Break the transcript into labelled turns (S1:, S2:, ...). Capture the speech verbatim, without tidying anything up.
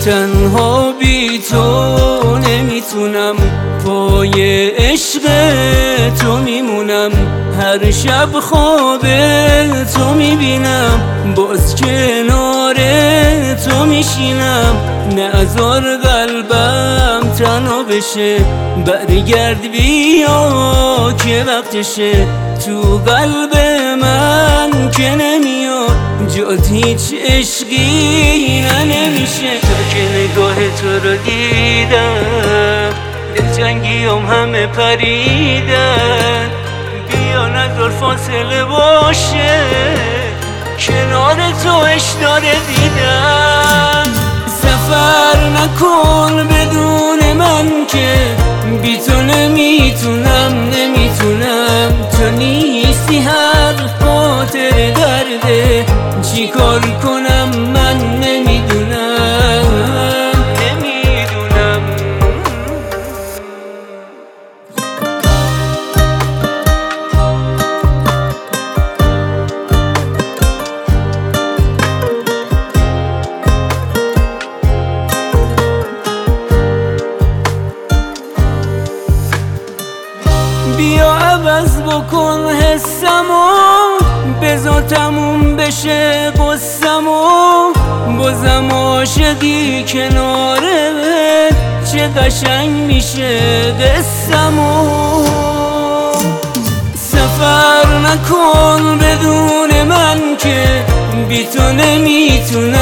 S1: تنها بی تو نمیتونم، پای عشق تو میمونم، هر شب خواب تو میبینم، باز کنار تو میشینم، نذار قلبم تنها بشه، برگرد بیا که وقتشه، تو قلب من که نمیاد جات هیچ عشقی نه نمیشه. تا که نگاه تو رو دیدم دلجنگیام همه پریدن، بیا نذار فاصله باشه، کنار تو اشتاره دیدن. سفر نکن بدون من که بی تو نمیتونم نمیتونم، تو نیستی هر خاطر درده، چی کار کنم من نمیدونم نمیدونم. بیا عوض بکن حسمو، بذار تموم بشه قصمو، بازم عاشقی کناره چه قشنگ میشه قصمو. سفر نکن بدون من که بی تو نمیتونم